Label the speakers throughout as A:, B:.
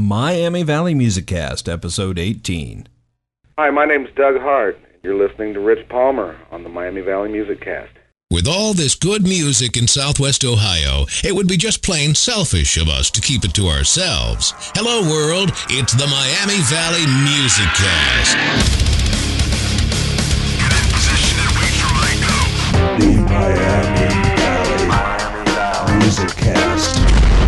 A: Miami Valley Music Cast, episode 18.
B: Hi, my name's Doug Hart. You're listening to Rich Palmer on the Miami Valley Music Cast.
C: With all this good music in Southwest Ohio, it would be just plain selfish of us to keep it to ourselves. Hello, world. It's the Miami Valley Music Cast.
D: Get in position and wait for my go.
E: The Miami Valley Music Cast.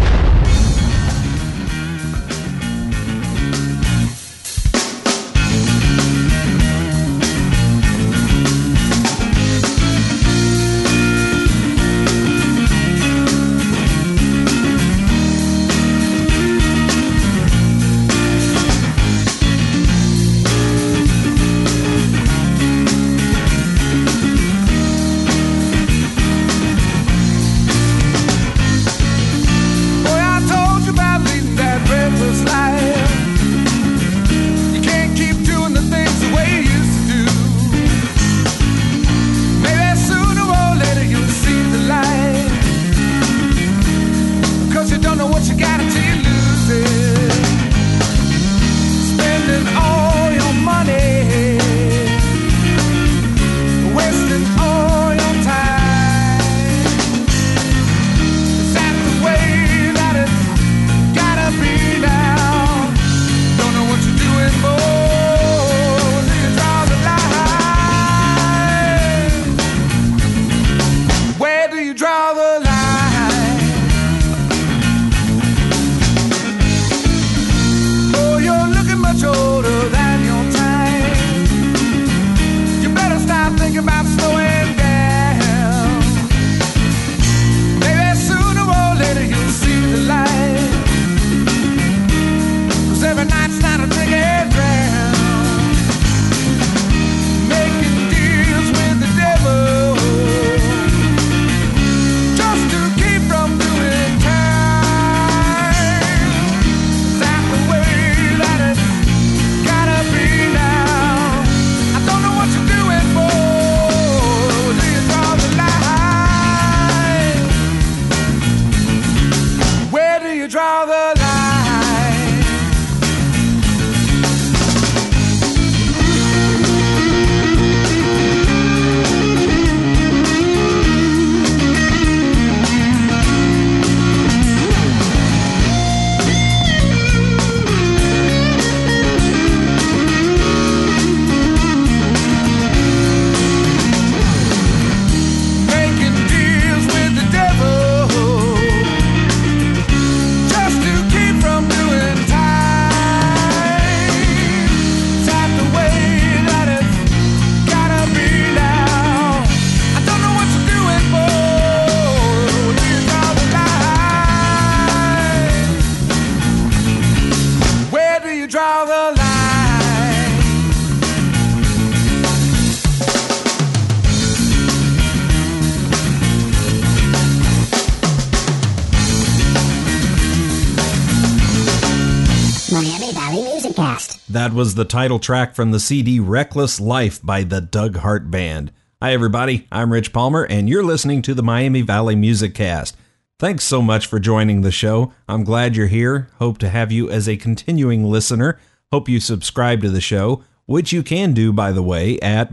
A: That was the title track from the CD Reckless Life by the Doug Hart Band. Hi everybody, I'm Rich Palmer and you're listening to the Miami Valley Music Cast. Thanks so much for joining the show. I'm glad you're here. Hope to have you as a continuing listener. Hope you subscribe to the show, which you can do, by the way, at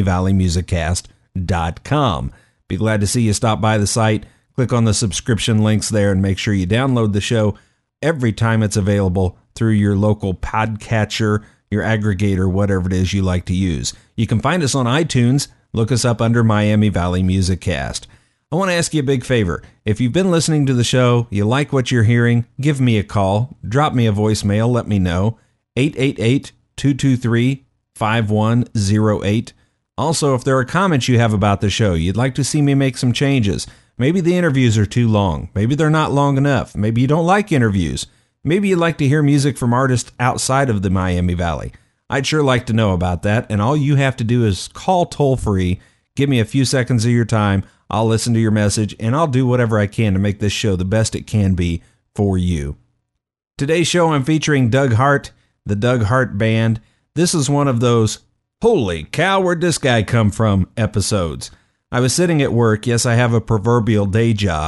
A: MiamiValleyMusicCast.com. Be glad to see you stop by the site. Click on the subscription links there and make sure you download the show every time it's available through your local podcatcher, your aggregator, whatever it is you like to use. You can find us on iTunes. Look us up under Miami Valley Music Cast. I want to ask you a big favor. If you've been listening to the show, you like what you're hearing, give me a call. Drop me a voicemail. Let me know. 888-223-5108. Also, if there are comments you have about the show, you'd like to see me make some changes. Maybe the interviews are too long. Maybe they're not long enough. Maybe you don't like interviews. Maybe you'd like to hear music from artists outside of the Miami Valley. I'd sure like to know about that, and all you have to do is call toll-free, give me a few seconds of your time, I'll listen to your message, and I'll do whatever I can to make this show the best it can be for you. Today's show I'm featuring Doug Hart, the Doug Hart Band. This is one of those, holy cow, where'd this guy come from episodes. I was sitting at work, yes, I have a proverbial day job,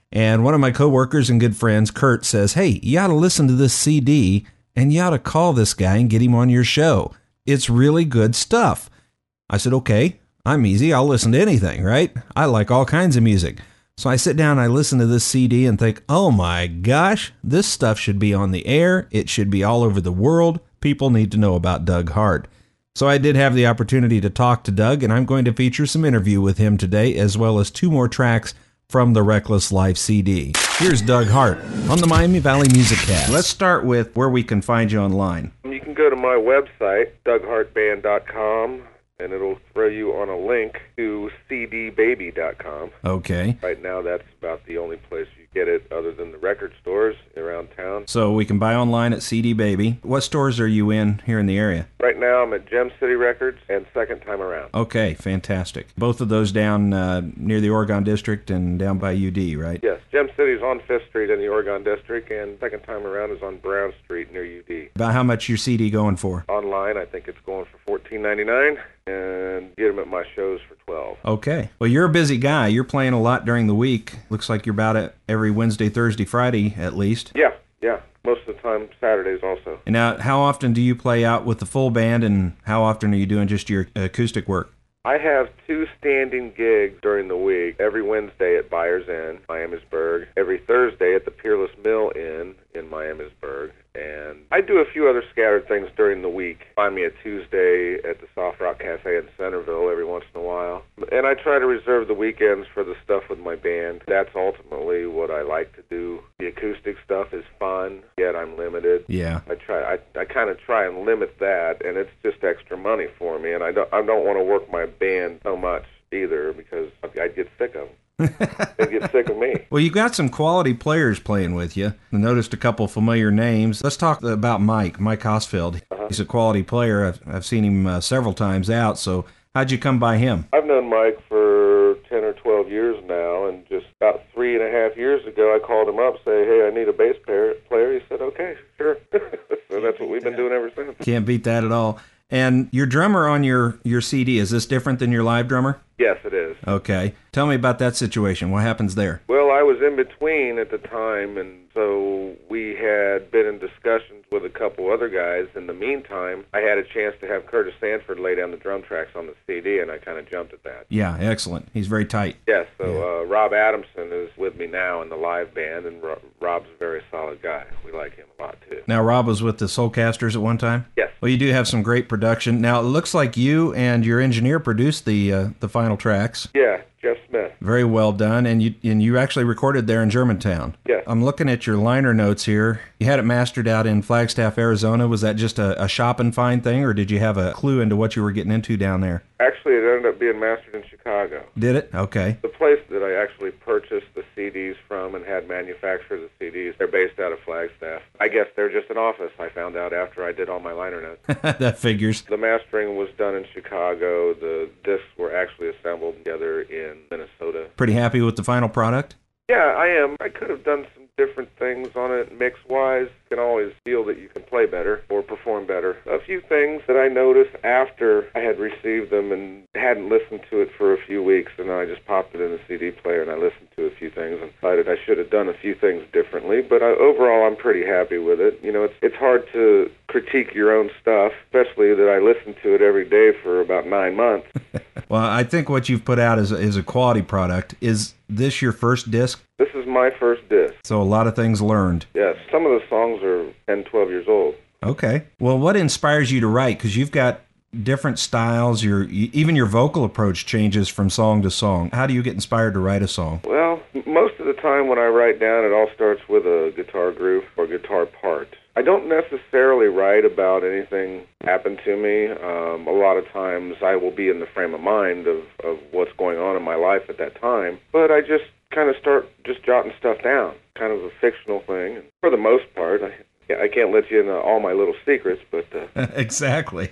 A: And one of my coworkers and good friends, Kurt, says, hey, you ought to listen to this CD and you ought to call this guy and get him on your show. It's really good stuff. I said, okay, I'm easy. I'll listen to anything, right? I like all kinds of music. So I sit down, I listen to this CD and think, oh my gosh, this stuff should be on the air. It should be all over the world. People need to know about Doug Hart. So I did have the opportunity to talk to Doug, and I'm going to feature some interview with him today, as well as 2 more tracks from the Reckless Life CD. Here's Doug Hart on the Miami Valley Music Cast. Let's start with where we can find you online.
B: You can go to my website, DougHartBand.com, and it'll throw you on a link to cdbaby.com.
A: Okay.
B: Right now, that's about the only place you get it other than the record stores around town.
A: So we can buy online at CD Baby. What stores are you in here in the area?
B: Right now, I'm at Gem City Records and Second Time Around.
A: Okay, fantastic. Both of those down near the Oregon District and down by UD, right?
B: Yes, Gem City's on 5th Street in the Oregon District, and Second Time Around is on Brown Street near UD.
A: About how much your CD going for?
B: Online, I think it's going for $14.99, and get them at my shows for $12.
A: Okay. Well, you're a busy guy. You're playing a lot during the week. Looks like you're about at every Wednesday, Thursday, Friday at least.
B: Yeah. Most of the time, Saturdays also.
A: And now, how often do you play out with the full band, and how often are you doing just your acoustic work?
B: I have 2 standing gigs during the week. Every Wednesday at Byers Inn, Miamisburg. Every Thursday at the Peerless Mill Inn in Miamisburg. And I do a few other scattered things during the week. Find me a Tuesday at the Soft Rock Cafe in Centerville every once in a while. And I try to reserve the weekends for the stuff with my band. That's ultimately what I like to do. The acoustic stuff is fun, yet I'm limited.
A: Yeah.
B: I kind of try and limit that, and it's just extra money for me. And I don't want to work my band so much either, because I'd get sick of them. They get sick of me.
A: Well, you got some quality players playing with you. I noticed a couple familiar names. Let's talk about Mike Hosfeld. He's a quality player. I've seen him several times out. So how'd you come by him?
B: I've known Mike for 10 or 12 years now, and just about 3.5 years ago, I called him up, say, hey, I need a bass player. He said, okay, sure. So that's what we've been doing ever since.
A: Can't beat that at all. And your drummer on your CD, is this different than your live drummer?
B: Yes, it is.
A: Okay. Tell me about that situation. What happens there?
B: Well, I was in between at the time, and so we had been in discussions with a couple other guys. In the meantime, I had a chance to have Curtis Sanford lay down the drum tracks on the CD, and I kind of jumped at that.
A: Yeah, excellent. He's very tight.
B: Yes, so Rob Adamson is with me now in the live band, and Rob's a very solid guy. We like him a lot, too.
A: Now, Rob was with the Soulcasters at one time?
B: Yes.
A: Well, you do have some great production. Now, it looks like you and your engineer produced the final tracks.
B: Yeah, Jeff Smith.
A: Very well done, and you actually recorded there in Germantown.
B: Yes.
A: I'm looking at your liner notes here. You had it mastered out in Flagstaff, Arizona. Was that just a shop and find thing, or did you have a clue into what you were getting into down there?
B: Actually, it ended up being mastered in Chicago.
A: Did it? Okay.
B: The place that I actually purchased the CDs from and had manufactured the CDs, they're based out of Flagstaff. I guess they're just an office, I found out after I did all my liner notes.
A: That figures.
B: The mastering was done in Chicago. The discs were actually assembled together in Minnesota.
A: Pretty happy with the final product?
B: Yeah, I am. I could have done some different things on it mix-wise. You can always feel that you can play better or perform better. A few things that I noticed after I had received them and hadn't listened to it for a few weeks, and then I just popped it in the CD player and I listened to a few things and decided I should have done a few things differently, but overall I'm pretty happy with it. You know, it's hard to critique your own stuff, especially that I listened to it every day for about 9 months.
A: Well, I think what you've put out is a quality product. Is this your first disc?
B: This is my first disc.
A: So a lot of things learned.
B: Yes, some of the songs are 10, 12 years old.
A: Okay. Well, what inspires you to write? Because you've got different styles. Even your vocal approach changes from song to song. How do you get inspired to write a song?
B: Well, most of the time when I write down, it all starts with a guitar groove or guitar part. I don't necessarily write about anything happened to me. A lot of times I will be in the frame of mind of what's going on in my life at that time, but I just kind of start just jotting stuff down, kind of a fictional thing. And for the most part, I can't let you into all my little secrets, but...
A: Exactly.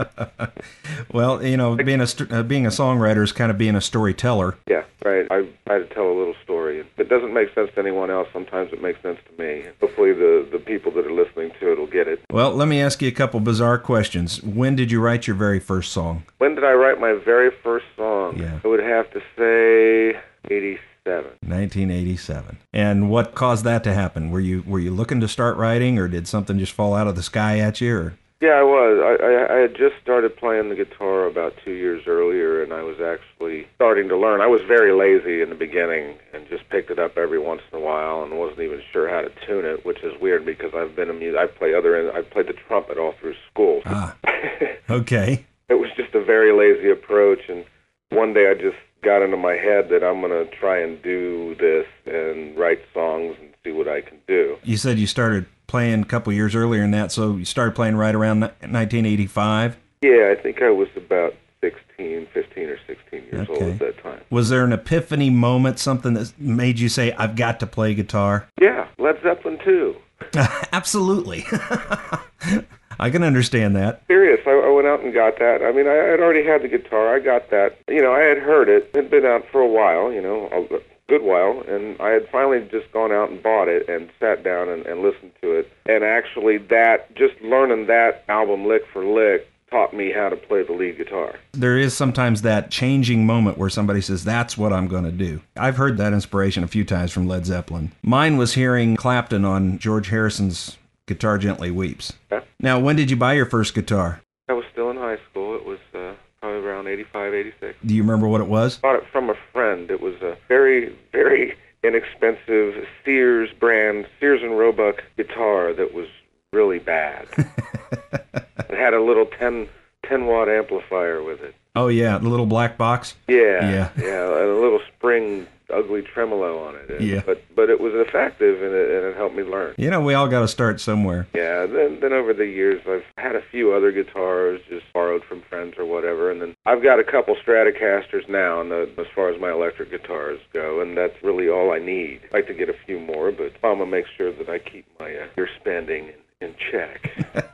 A: Well, you know, being a songwriter is kind of being a storyteller.
B: Yeah, right. I try to tell a little story. If it doesn't make sense to anyone else, sometimes it makes sense to me. Hopefully the people that are listening to it will get it.
A: Well, let me ask you a couple bizarre questions. When did you write your very first song?
B: When did I write my very first song?
A: Yeah.
B: I would have to say 87.
A: 1987. And what caused that to happen? Were you looking to start writing, or did something just fall out of the sky at you? Or?
B: Yeah, I was. I had just started playing the guitar about 2 years earlier, and I was actually starting to learn. I was very lazy in the beginning and just picked it up every once in a while and wasn't even sure how to tune it, which is weird because I've been I played the trumpet all through school.
A: Ah, okay.
B: It was just a very lazy approach, and one day I just got into my head that I'm going to try and do this and write songs and see what I can do.
A: You said you started playing a couple years earlier than that, so you started playing right around 1985?
B: Yeah, I think I was about 15 or 16 years old at that time.
A: Was there an epiphany moment, something that made you say, I've got to play guitar?
B: Yeah, Led Zeppelin too.
A: Absolutely. I can understand that.
B: Serious, I went out and got that. I mean, I had already had the guitar. I got that. You know, I had heard it. It had been out for a while, you know, a good while, and I had finally just gone out and bought it and sat down and listened to it. And actually just learning that album lick for lick taught me how to play the lead guitar. There
A: is sometimes that changing moment where somebody says, that's what I'm going to do. I've heard that inspiration a few times from Led Zeppelin. Mine was hearing Clapton on George Harrison's Guitar Gently Weeps.
B: Yeah.
A: Now, when did you buy your first guitar?
B: I was still in high school. It was probably around 85, 86.
A: Do you remember what it was?
B: Bought it from a friend. It was a very, very inexpensive Sears and Roebuck guitar that was really bad. It had a little 10-watt amplifier with it.
A: Oh, yeah, the little black box?
B: Yeah, and a little spring ugly tremolo on it.
A: Yeah.
B: But it was effective, and it helped me learn.
A: You know, we all got to start somewhere.
B: Yeah, then over the years, I've had a few other guitars just borrowed from friends or whatever, and then I've got a couple Stratocasters now, and as far as my electric guitars go, and that's really all I need. I'd like to get a few more, but I'm going to make sure that I keep my your spending in check.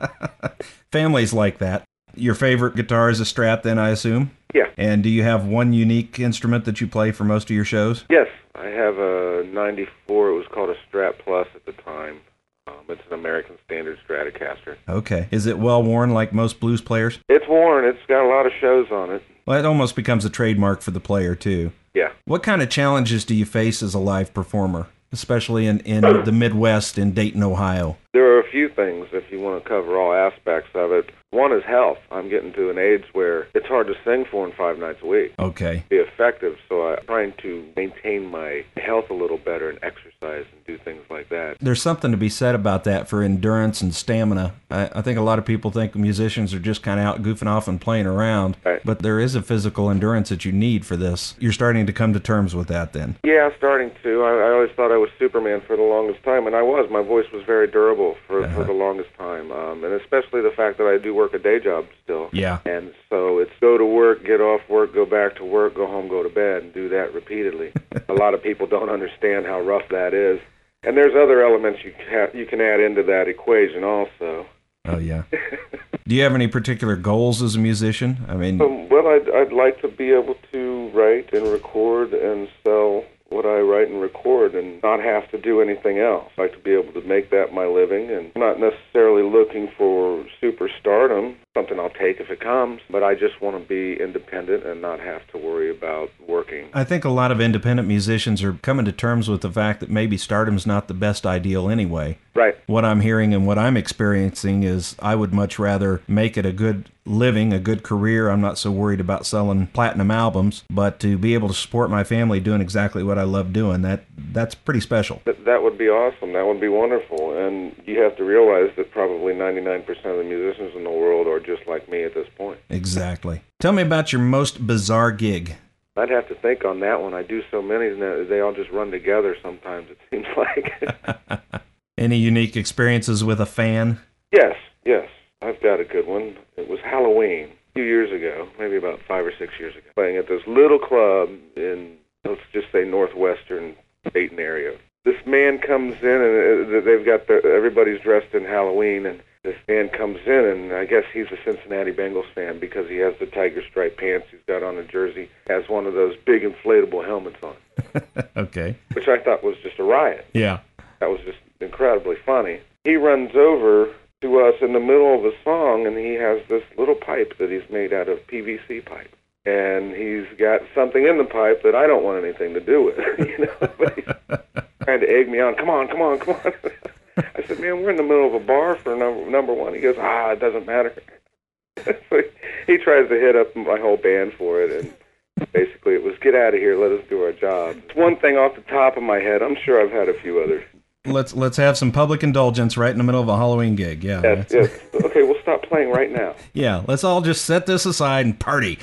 A: Families like that. Your favorite guitar is a Strat, then, I assume?
B: Yeah.
A: And do you have one unique instrument that you play for most of your shows?
B: Yes. I have a 94. It was called a Strat Plus at the time. It's an American Standard Stratocaster.
A: Okay. Is it well worn like most blues players?
B: It's worn. It's got a lot of shows on it.
A: Well, it almost becomes a trademark for the player, too.
B: Yeah.
A: What kind of challenges do you face as a live performer, especially in the Midwest in Dayton, Ohio?
B: There are a few things if you want to cover all aspects of it. One is health. I'm getting to an age where it's hard to sing 4 and 5 nights a week.
A: Okay.
B: Be effective, so I'm trying to maintain my health a little better and exercise and do things like that.
A: There's something to be said about that for endurance and stamina. I think a lot of people think musicians are just kind of out goofing off and playing around,
B: right.
A: But there is a physical endurance that you need for this. You're starting to come to terms with that then?
B: Yeah, starting to. I always thought I was Superman for the longest time, and I was. My voice was very durable for the longest time, and especially the fact that I do work a day job still.
A: Yeah.
B: And so it's go to work, get off work, go back to work, go home, go to bed, and do that repeatedly. A lot of people don't understand how rough that is. And there's other elements you can add into that equation also.
A: Oh, yeah. Do you have any particular goals as a musician? I mean...
B: well, I'd like to be able to write and record and sell what I write and record and not have to do anything else. I'd like to be able to make that my living, and not necessarily looking for superstardom, something I'll take if it comes, but I just want to be independent and not have to worry about working.
A: I think a lot of independent musicians are coming to terms with the fact that maybe stardom's not the best ideal anyway.
B: Right.
A: What I'm hearing and what I'm experiencing is I would much rather make it a good living, a good career. I'm not so worried about selling platinum albums, but to be able to support my family doing exactly what I love doing, that's pretty special.
B: That would be awesome. That would be wonderful. And you have to realize that probably 99% of the musicians in the world are just like me at this point.
A: Exactly. Tell me about your most bizarre gig.
B: I'd have to think on that one. I do so many, and they all just run together sometimes, it seems like.
A: Any unique experiences with a fan?
B: Yes. I've got a good one. It was Halloween a few years ago, maybe about 5 or 6 years ago, playing at this little club in, let's just say, northwestern Dayton area. This man comes in, and they've got everybody's dressed in Halloween, and this man comes in, and I guess he's a Cincinnati Bengals fan because he has the tiger stripe pants, he's got on a jersey, has one of those big inflatable helmets on.
A: Okay.
B: Which I thought was just a riot.
A: Yeah.
B: That was just incredibly funny. He runs over to us in the middle of a song, and he has this little pipe that he's made out of PVC pipe. and he's got something in the pipe that I don't want anything to do with. But he's trying to egg me on. Come on. I said, man, we're in the middle of a bar for number one. He goes, it doesn't matter. So he tries to hit up my whole band for it, and basically it was, get out of here, let us do our job. It's one thing off the top of my head. I'm sure I've had a few others.
A: Let's have some public indulgence right in the middle of a Halloween gig. Yeah.
B: Yes. Okay, we'll stop playing right now.
A: Yeah, let's all just set this aside and party.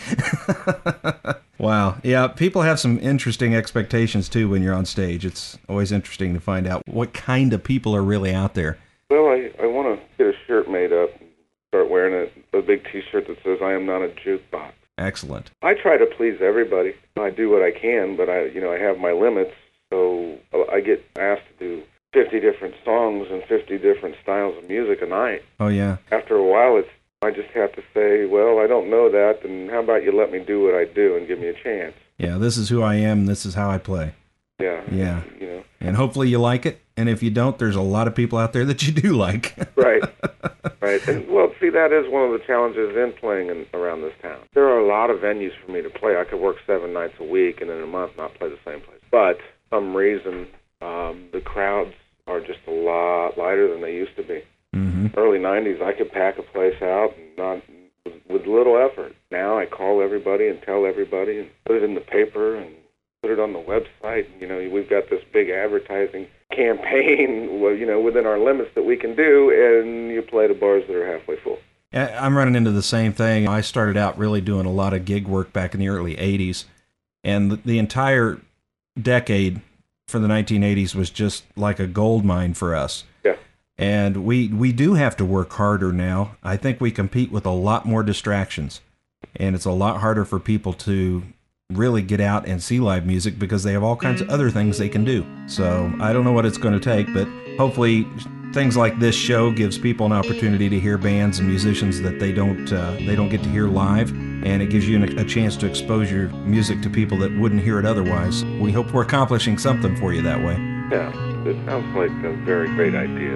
A: Wow. Yeah, people have some interesting expectations, too, when you're on stage. It's always interesting to find out what kind of people are really out there.
B: Well, I want to get a shirt made up and start wearing it, a big T-shirt that says, I am not a jukebox.
A: Excellent.
B: I try to please everybody. I do what I can, but I have my limits, so I get asked to do 50 different songs and 50 different styles of music a night.
A: Oh, yeah.
B: After a while, I just have to say, well, I don't know that, and how about you let me do what I do and give me a chance?
A: Yeah, this is who I am, this is how I play.
B: Yeah.
A: Yeah. And hopefully you like it, and if you don't, there's a lot of people out there that you do like.
B: Right. And, well, see, that is one of the challenges in playing around this town. There are a lot of venues for me to play. I could work 7 nights a week and in a month not play the same place. But for some reason, the crowds are just a lot lighter than they used to be.
A: Mm-hmm.
B: Early 90s, I could pack a place out and with little effort. Now I call everybody and tell everybody and put it in the paper and put it on the website. We've got this big advertising campaign, within our limits that we can do, and you play the bars that are halfway full.
A: I'm running into the same thing. I started out really doing a lot of gig work back in the early 80s, and the entire decade for the 1980s was just like a gold mine for us.
B: Yeah.
A: And we do have to work harder now. I think we compete with a lot more distractions, and it's a lot harder for people to really get out and see live music because they have all kinds of other things they can do. So I don't know what it's going to take, but hopefully things like this show gives people an opportunity to hear bands and musicians that they don't get to hear live, and it gives you a chance to expose your music to people that wouldn't hear it otherwise. We hope we're accomplishing something for you that way.
B: Yeah, it sounds like a very great idea.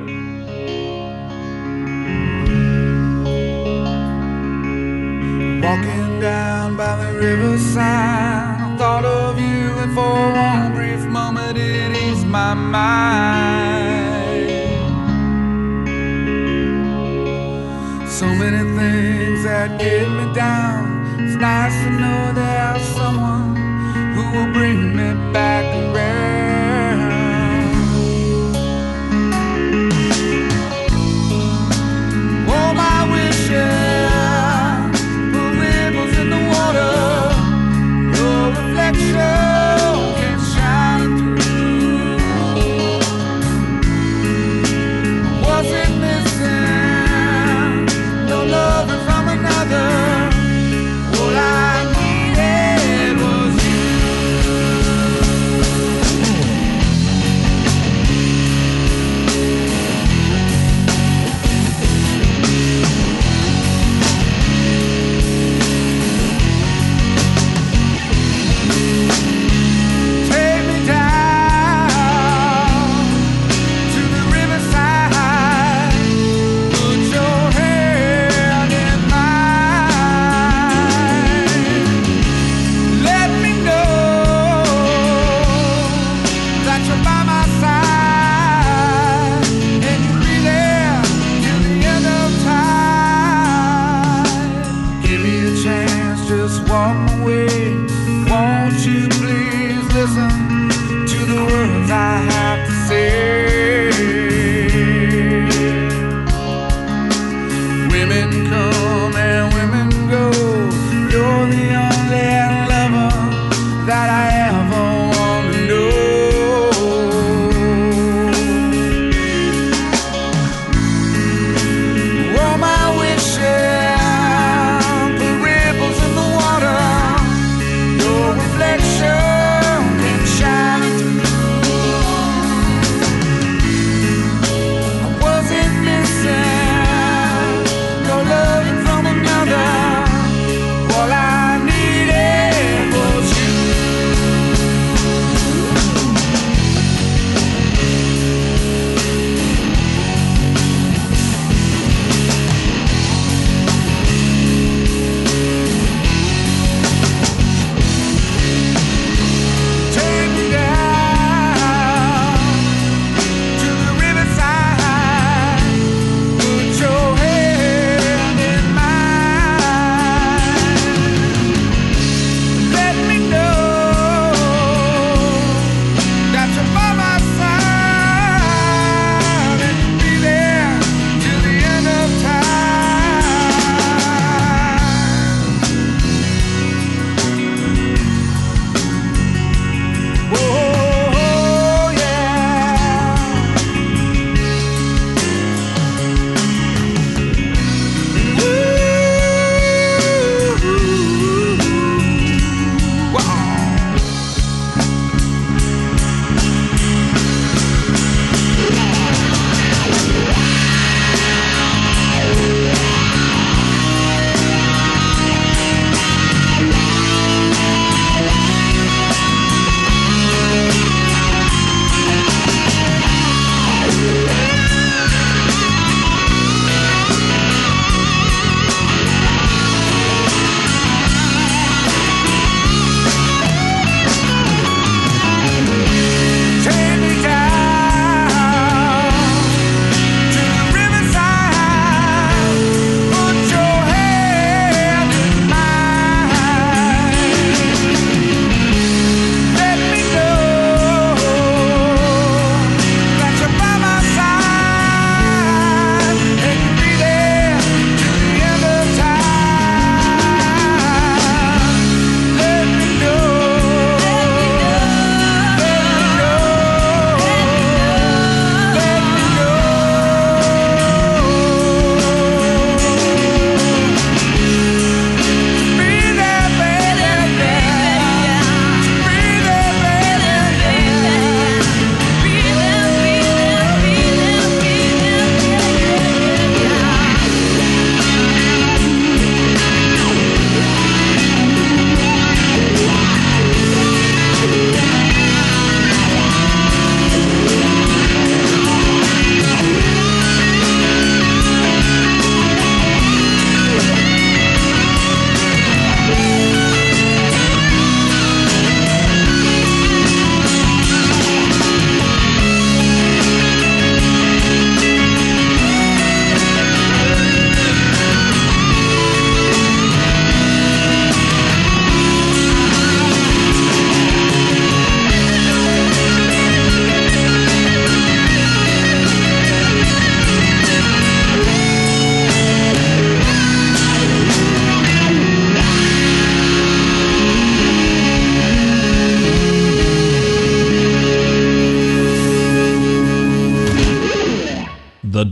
F: Walking down by the riverside, I thought of you, and for one brief moment it eased my mind. So many things that get me down. It's nice to know there's someone who will bring me back around. All my wishes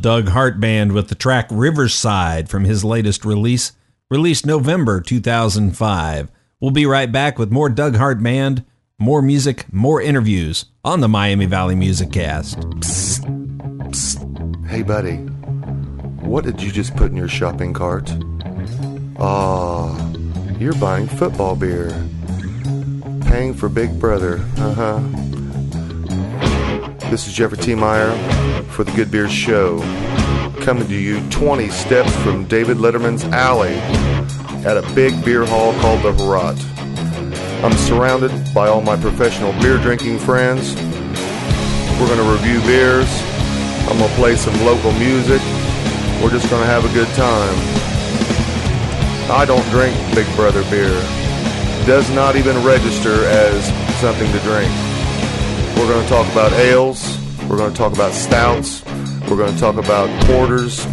A: Doug Hart Band with the track Riverside from his latest release, released November 2005. We'll be right back with more Doug Hart Band, more music, more interviews on the Miami Valley Music Cast.
G: Hey, buddy, what did you just put in your shopping cart? You're buying football beer. Paying for Big Brother, This is Jeffrey T. Meyer for the Good Beer Show, coming to you 20 steps from David Letterman's alley at a big beer hall called the Herat. I'm surrounded by all my professional beer drinking friends. We're going to review beers. I'm going to play some local music. We're just going to have a good time. I don't drink Big Brother beer. Does not even register as something to drink. We're going to talk about ales. We're going to talk about stouts. We're going to talk about porters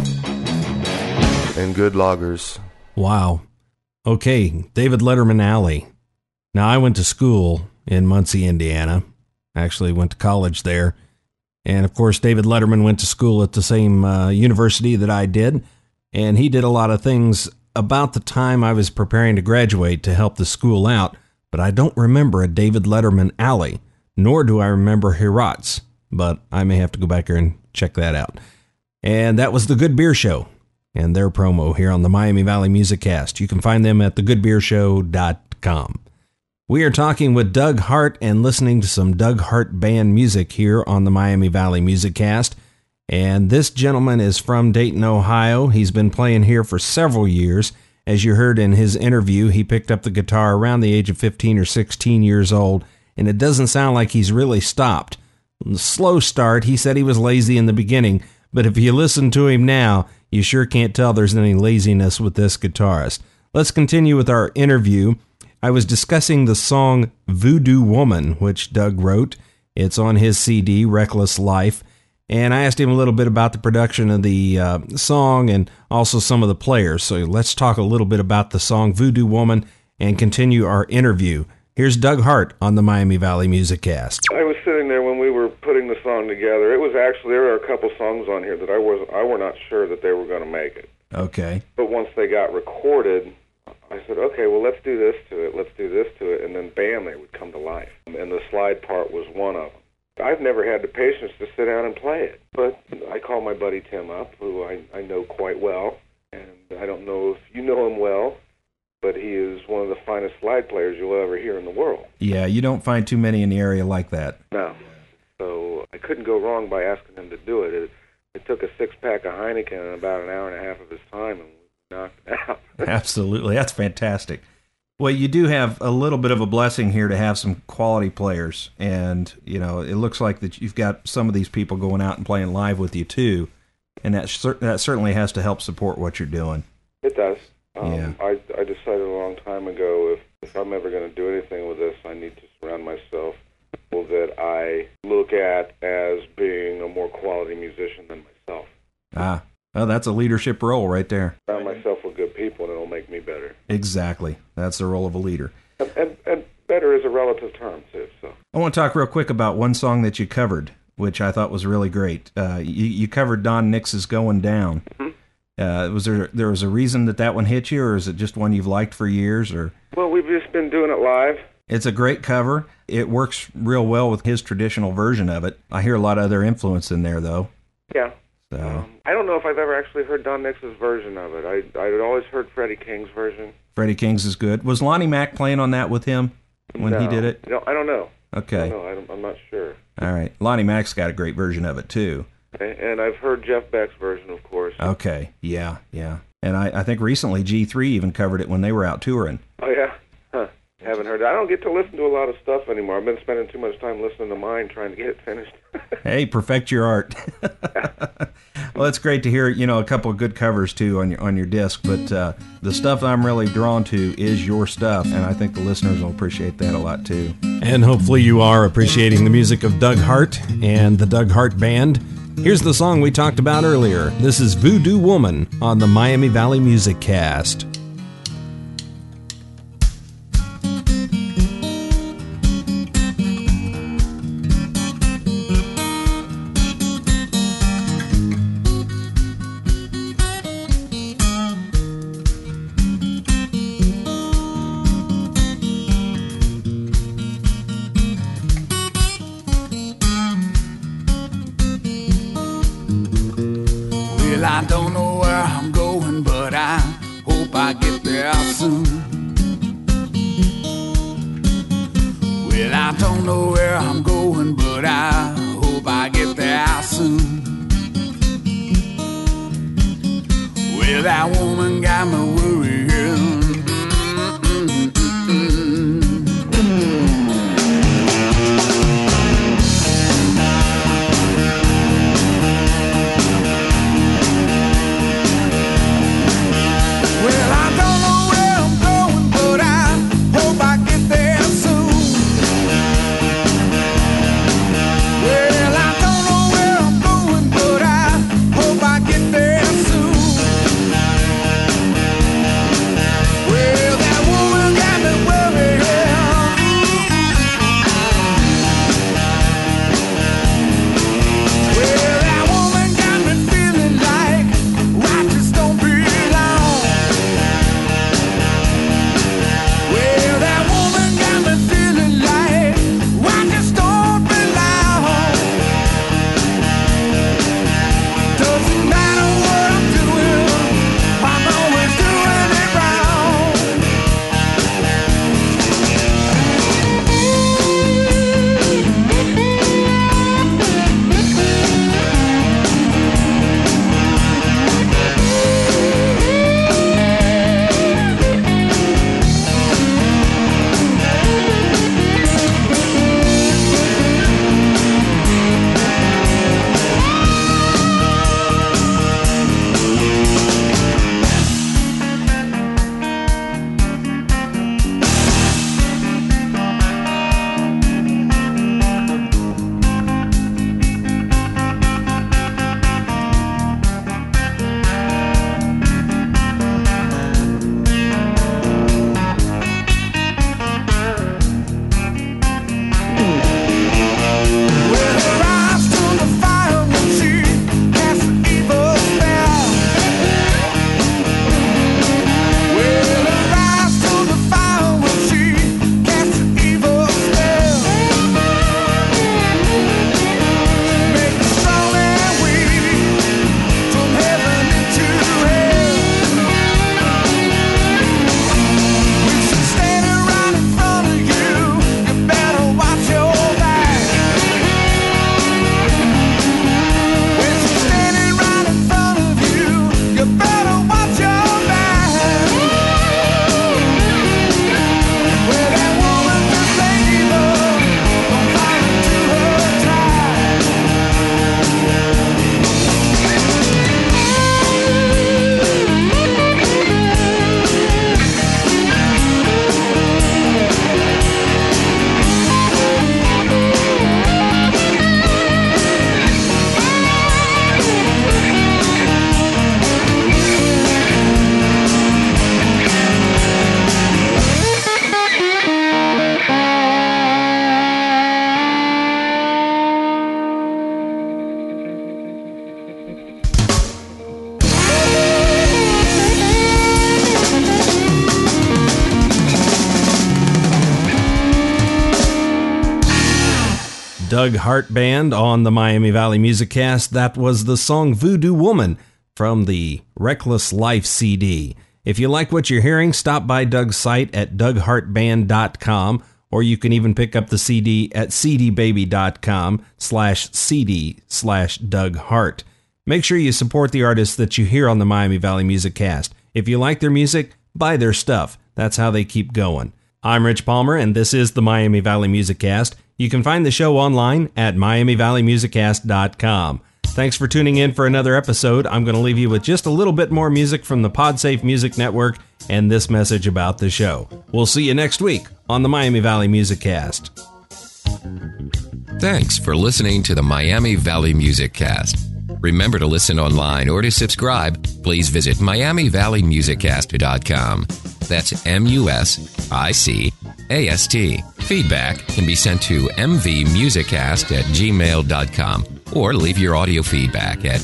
G: and good lagers.
A: Wow. Okay, David Letterman Alley. Now, I went to school in Muncie, Indiana. Actually went to college there. And, of course, David Letterman went to school at the same university that I did. And he did a lot of things about the time I was preparing to graduate to help the school out. But I don't remember a David Letterman Alley, nor do I remember Herat's. But I may have to go back here and check that out. And that was the Good Beer Show and their promo here on the Miami Valley Music Cast. You can find them at thegoodbeershow.com. We are talking with Doug Hart and listening to some Doug Hart Band music here on the Miami Valley Music Cast. And this gentleman is from Dayton, Ohio. He's been playing here for several years. As you heard in his interview, he picked up the guitar around the age of 15 or 16 years old, and it doesn't sound like he's really stopped. Slow start. He said he was lazy in the beginning, but if you listen to him now, you sure can't tell there's any laziness with this guitarist. Let's continue with our interview. I was discussing the song Voodoo Woman, which Doug wrote. It's on his CD, Reckless Life. And I asked him a little bit about the production of the song and also some of the players. So let's talk a little bit about the song Voodoo Woman and continue our interview. Here's Doug Hart on the Miami Valley Music Cast.
B: I was sitting there when we were putting the song together. It was actually, there were a couple songs on here that I were not sure that they were going to make it.
A: Okay.
B: But once they got recorded, I said, okay, well, let's do this to it, let's do this to it, and then bam, they would come to life. And the slide part was one of them. I've never had the patience to sit down and play it, but I called my buddy Tim up, who I know quite well, and I don't know if you know him well, but he is one of the finest slide players you'll ever hear in the world.
A: Yeah, you don't find too many in the area like that.
B: No. So I couldn't go wrong by asking him to do it. It took a six-pack of Heineken and about an hour and a half of his time, and we knocked it out.
A: Absolutely. That's fantastic. Well, you do have a little bit of a blessing here to have some quality players, and you know it looks like that you've got some of these people going out and playing live with you too, and that certainly has to help support what you're doing.
B: It does.
A: Yeah.
B: I decided a long time ago if I'm ever going to do anything with this, I need to surround myself with people that I look at as being a more quality musician than myself.
A: Ah, well, that's a leadership role right there.
B: Surround myself with good people, and it'll make me better.
A: Exactly. That's the role of a leader.
B: And better is a relative term, too. So
A: I want to talk real quick about one song that you covered, which I thought was really great. You covered Don Nix's Going Down. Mm-hmm. Was there was a reason that one hit you, or is it just one you've liked for years? Or
B: well, we've just been doing it live.
A: It's a great cover. It works real well with his traditional version of it. I hear a lot of other influence in there, though.
B: Yeah.
A: So.
B: I don't know if I've ever actually heard Don Nix's version of it. I'd always heard Freddie King's version.
A: Freddie King's is good. Was Lonnie Mack playing on that with him when he did it?
B: No, I don't know.
A: Okay.
B: I'm not sure.
A: All right. Lonnie Mack's got a great version of it, too.
B: Okay. And I've heard Jeff Beck's version, of course.
A: Okay. Yeah. And I think recently G3 even covered it when they were out touring.
B: Oh, yeah? Huh. Haven't heard that. I don't get to listen to a lot of stuff anymore. I've been spending too much time listening to mine trying to get it finished.
A: Hey, perfect your art. Well, it's great to hear, a couple of good covers, too, on your disc. But the stuff I'm really drawn to is your stuff, and I think the listeners will appreciate that a lot, too. And hopefully you are appreciating the music of Doug Hart and the Doug Hart Band. Here's the song we talked about earlier. This is Voodoo Woman on the Miami Valley Music Cast.
F: Well, I don't know where I'm going, but I hope I get there soon. Well, I don't know where I'm going, but I hope I get there soon. Well, that woman got me worrying. Well, I don't know where I'm going, but I hope I get there soon. Well, I don't know where I'm going, but I hope I get there soon. Well, that woman got me worried. Well, that woman got me feeling like I just don't belong. Well, that woman got me feeling like I just don't belong. Doesn't matter what I'm doing, I'm always doing it wrong. Well, her eyes turn to fire when she casts an evil spell. Well, her eyes turn to fire when she casts an evil spell. Make me strong and weak, from heaven into hell. When she's standing right in front of you, you better watch your back. When she's standing right in front of you, you better watch your back. Well, that woman just ain't evil, don't fall into her trap.
A: Doug Hart Band on the Miami Valley Music Cast. That was the song Voodoo Woman from the Reckless Life CD. If you like what you're hearing, stop by Doug's site at doughartband.com, or you can even pick up the CD at cdbaby.com/cd/Doug Hart. Make sure you support the artists that you hear on the Miami Valley Music Cast. If you like their music, buy their stuff. That's how they keep going. I'm Rich Palmer, and this is the Miami Valley Music Cast. You can find the show online at miamivalleymusiccast.com. Thanks for tuning in for another episode. I'm going to leave you with just a little bit more music from the PodSafe Music Network and this message about the show. We'll see you next week on the Miami Valley Music Cast.
H: Thanks for listening to the Miami Valley Music Cast. Remember to listen online or to subscribe, please visit miamivalleymusiccast.com. That's MUSICAST. Feedback can be sent to mvmusicast@gmail.com or leave your audio feedback at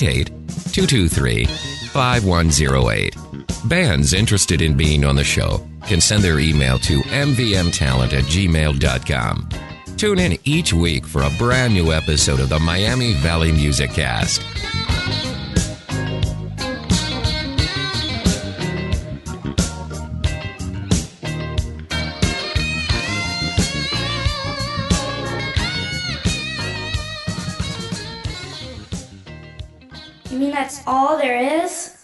H: 888-223-5108. Bands interested in being on the show can send their email to mvmtalent@gmail.com. Tune in each week for a brand new episode of the Miami Valley Music Cast.
I: You mean that's all there is?